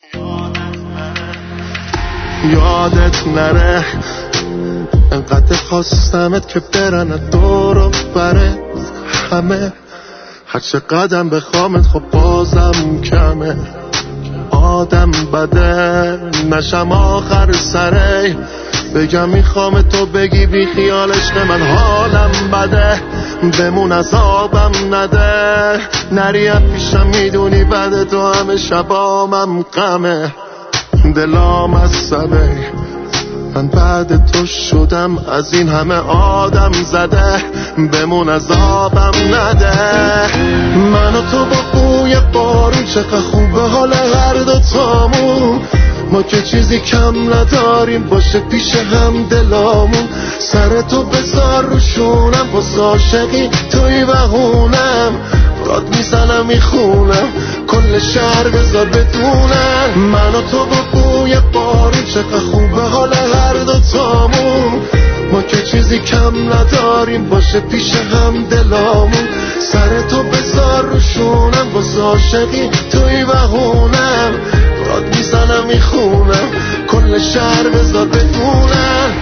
یادت نره انقدر خواستمت که برن دور و برت همه، هر چه قدم بخوامت خب بازم کمه. آدم بده نشم آخر سره، بگم میخوام تو بگی بی خیال عشق من حالم بده، بمون عذابم نده، نریم پیشم میدونی بده تو همه شبامم غمه. دلام از سبه من بعد تو شدم از این همه آدم زده، بمون عذابم نده. من و تو با بوی بارون چقدر خوبه حال هر دوتامون، ما که چیزی کم نداریم باشه پیش هم دلامون. سر تو بذار روشونم باز عاشقی توی وهونم، داد میزنم میخونم کل شهر بذار بدونم. من و تو با بوی بارون چقدر خوبه حال هر دوتامون، ما که چیزی کم نداریم باشه پیش هم دلامون. سر تو بذار روشونم باز عاشقی توی وهونم، داد میزنم میخونم کل شهر بذار بدونم.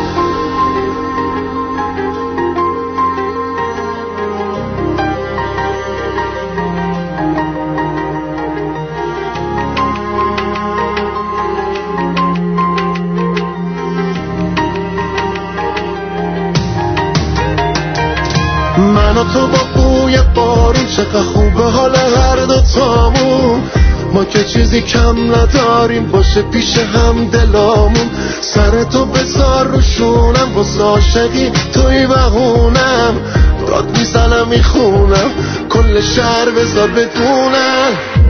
من و تو با بوی بارون چقدر خوبه حال هر دوتامون، ما که چیزی کم نداریم باشه پیش هم دلامون. سر تو بذار روشونم باز عاشقی توی وهونم، داد میزنم میخونم کل شهر بذار بدونم.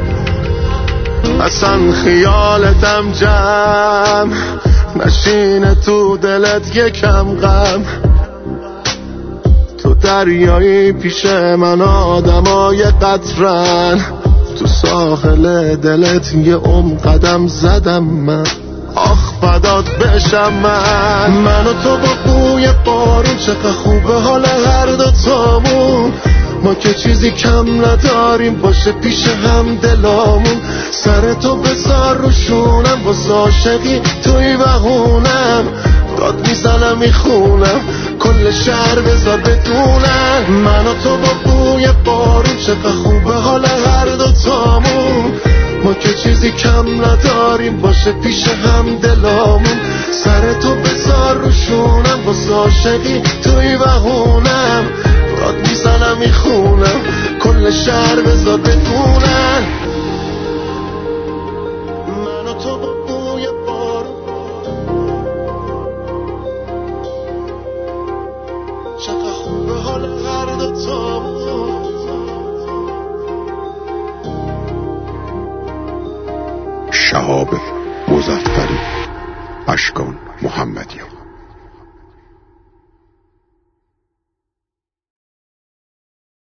اصلا خیالتم جمع نشینه تو دلت یکم غم، تو دریایی پیش من آدمای قطرن، تو ساحل دلت یه قدم زدم من، آخ فدات بشم من. من و تو با بوی بارون چقدر خوبه حال هر دوتامون، ما که چیزی کم نداریم باشه پیش هم دلامون. سر تو بذار روشونم باز عاشقی توی وهونم، داد میزنم میخونم کل شهر بذار بدونم. من و تو با بوی بارون چقدر خوبه حال هر دوتامون، ما که چیزی کم نداریم باشه پیش هم دلامون. سر تو بذار روشونم باز عاشقی توی وهونم، داد میزنم میخونم کل شهر بذار بدونم. من و تو با بوی بارون چقدر خوبه حال هر دوتامون. شهاب مظفری، اشکان محمدی.